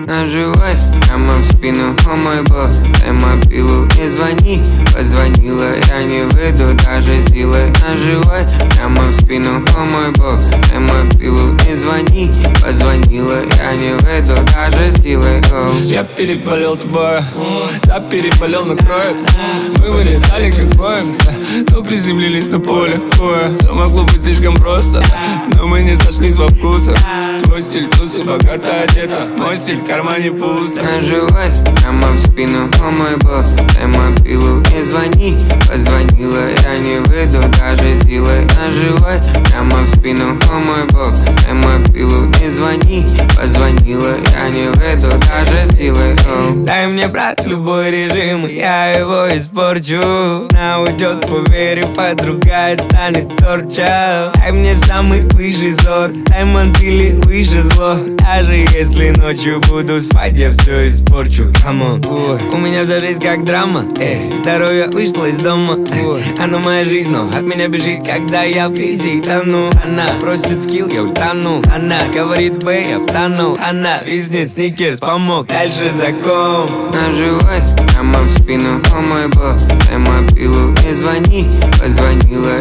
Наживай прямо в спину, о мой бог, дай мобилу, не звони. Позвонила, я не выйду даже силой. Наживай прямо в спину, о мой бог, дай мобилу, не звони. Позвонила, я не выйду даже силой. Я переболел тобой, да переболел на кроек. Мы вылетали как Боинг, но приземлились на поле боя. Все могло быть слишком просто, но мы не сошлись во вкусах. Твой стиль тусы, богато одета, мой стиль в кармане пусто. Наживай прямо в спину, о мой бог, дай мобилу, не звони. Позвонила, я не выйду даже силой. Наживай прямо в спину, о мой бог, дай мобилу, не звони. Позвонила, я не выйду даже силой. Дай мне, брат, любой режим, и я его испорчу. Она уйдет, поверив, а другая станет торча. Дай мне самый высший сорт, дай мантили выше зло. Даже если ночью буду спать, я все испорчу. Come on. У меня вся жизнь как драма, здоровье вышло из дома. Она моя жизнь, но от меня бежит, когда я в пизи тону. Она просит скилл, я ультану. Она говорит бэй, я втонул. Она виснет, сникерс помог, дальше закон. Наживай прямо в спину, о мой бог, дай мобилу, не звони. Позвонила,